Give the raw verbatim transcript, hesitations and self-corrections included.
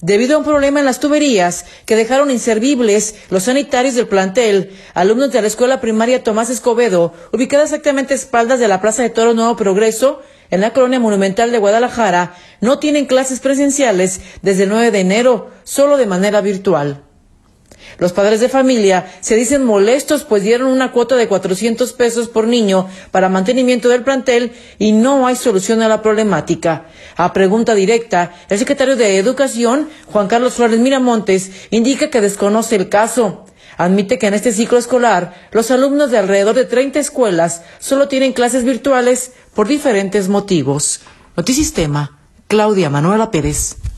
Debido a un problema en las tuberías que dejaron inservibles los sanitarios del plantel, alumnos de la escuela primaria Tomás Escobedo, ubicada exactamente a espaldas de la Plaza de Toros Nuevo Progreso, en la colonia monumental de Guadalajara, no tienen clases presenciales desde el nueve de enero, solo de manera virtual. Los padres de familia se dicen molestos pues dieron una cuota de cuatrocientos pesos por niño para mantenimiento del plantel y no hay solución a la problemática. A pregunta directa, el secretario de Educación, Juan Carlos Flores Miramontes, indica que desconoce el caso. Admite que en este ciclo escolar los alumnos de alrededor de treinta escuelas solo tienen clases virtuales por diferentes motivos. Notisistema, Claudia Manuela Pérez.